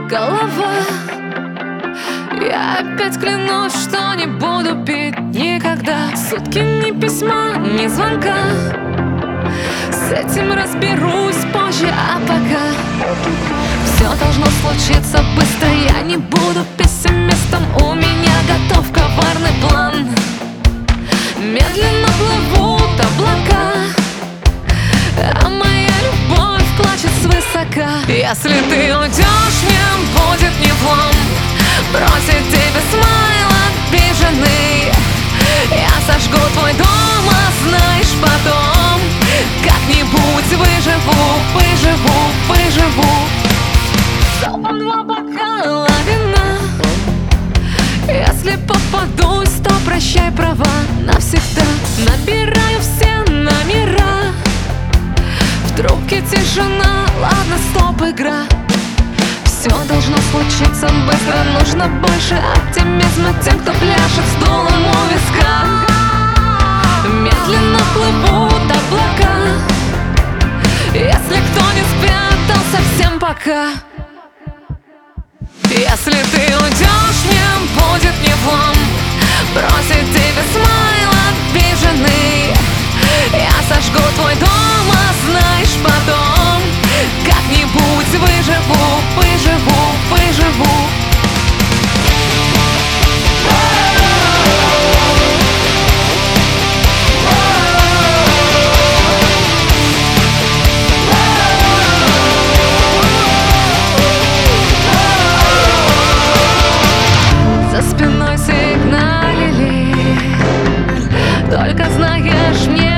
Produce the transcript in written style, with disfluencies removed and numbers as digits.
голова. Я опять клянусь, что не буду пить никогда. Сутки ни письма, ни звонка. С этим разберусь позже, а пока все должно случиться быстро. Я не буду пессимистом, у меня готов коварный план. Медленно плывут облака, а моя любовь клачет свысока. Если ты уйдешь, мне будет не влом бросить тебе смайл обиженный. Я сожгу твой дом, а знаешь, потом как-нибудь выживу. Залпом 2 бокала вина. Если попадусь, то прощай права навсегда. Набираю все номера, в трубке тишина, ладно, стоп, игра. Все должно случиться быстро, нужно больше оптимизма тем, кто пляшет с дулом у виска. Медленно плывут облака, если кто не спрятал, совсем пока. Если ты уйдешь, мне будет не влом бросить тебе смайл обиженный. Я сожгу твой дом, а знаешь, потом как-нибудь выживу. За спиной сигналили, только знаешь, мне